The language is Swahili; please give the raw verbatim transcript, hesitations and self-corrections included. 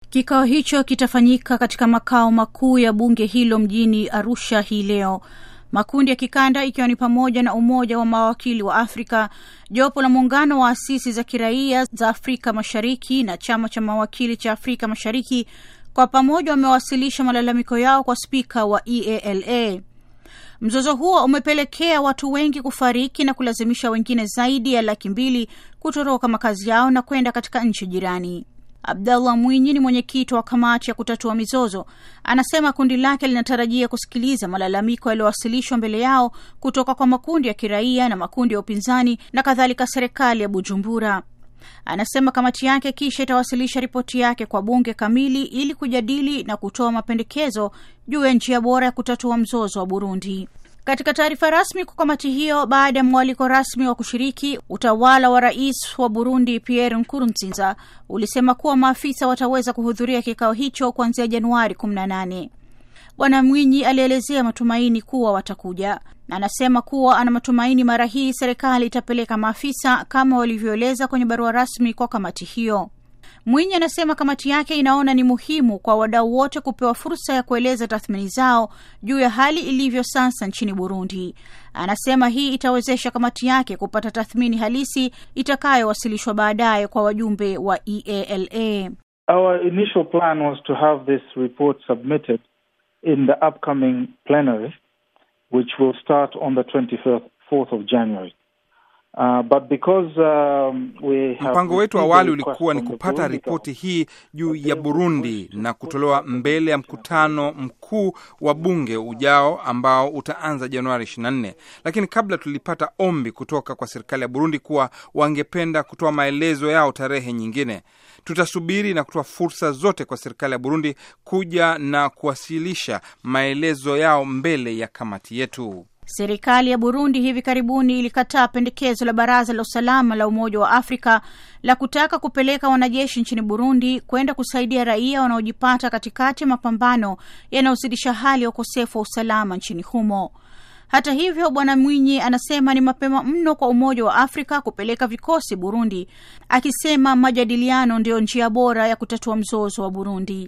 Kikao hicho kitafanyika katika makao makuu ya bunge hilo mjini Arusha hii leo. Makundi ya kikanda ikiwa ni pamoja na Umoja wa Mawakili wa Afrika, Jopo la Muungano wa Asasi za Kiraia za Afrika Mashariki na Chama cha Mawakili cha Afrika Mashariki kwa pamoja wamewasilisha malalamiko yao kwa spika wa E A L A. Mzozo huo umepelekea watu wengi kufariki na kulazimisha wengine zaidi ya laki mbili kutoroka makazi yao na kwenda katika nchi jirani. Abdallah Mwinyi ni mwenyekiti wa kamati ya kutatua mizozo. Anasema kundi lake linatarajia kusikiliza malalamiko yaliyowasilishwa mbele yao kutoka kwa makundi ya kiraia na makundi ya upinzani na kadhalika serikali ya Bujumbura. Anasema kamati yake kisha itawasilisha ripoti yake kwa bunge kamili ili kujadili na kutoa mapendekezo juu ya njia bora ya kutatua mzozo wa Burundi. Katika taarifa rasmi kwa kamati hiyo baada ya mwaliko rasmi wa kushiriki, utawala wa rais wa Burundi Pierre Nkurunziza ulisema kuwa maafisa wataweza kuhudhuria kikao hicho kuanzia Januari kumi na nane. Bwana Mwinyi alielezea matumaini kuwa watakuja. Na anasema kuwa ana matumaini mara hii serikali itapeleka maafisa kama walivyoeleza kwenye barua rasmi kwa kamati hiyo. Mwinyi anasema kamati yake inaona ni muhimu kwa wadau wote kupewa fursa ya kueleza tathmini zao juu ya hali ilivyo sasa nchini Burundi. Anasema hii itawezesha kamati yake kupata tathmini halisi itakayowasilishwa baadaye kwa wajumbe wa E A L A. Our initial plan was to have this report submitted in the upcoming plenary, which will start on the twenty-fourth of January. Uh, but because um, we have mpango wetu awali ulikuwa ni kupata ripoti hii juu ya Burundi na kutolewa mbele ya mkutano mkuu wa bunge ujao ambao utaanza Januari ishirini na nne. Lakini kabla tulipata ombi kutoka kwa serikali ya Burundi kuwa wangependa kutoa maelezo yao tarehe nyingine. Tutasubiri na kutoa fursa zote kwa serikali ya Burundi kuja na kuwasilisha maelezo yao mbele ya kamati yetu. Serikali ya Burundi hivi karibuni ilikataa pendekezo la Baraza la Usalama la Umoja wa Afrika la kutaka kupeleka wanajeshi nchini Burundi kwenda kusaidia raia wanaojipata katikati ya mapambano yanayozidisha hali ya ukosefu wa usalama nchini humo. Hata hivyo, Bwana Mwinyi anasema ni mapema mno kwa Umoja wa Afrika kupeleka vikosi Burundi, akisema majadiliano ndio njia bora ya kutatua mzozo wa Burundi.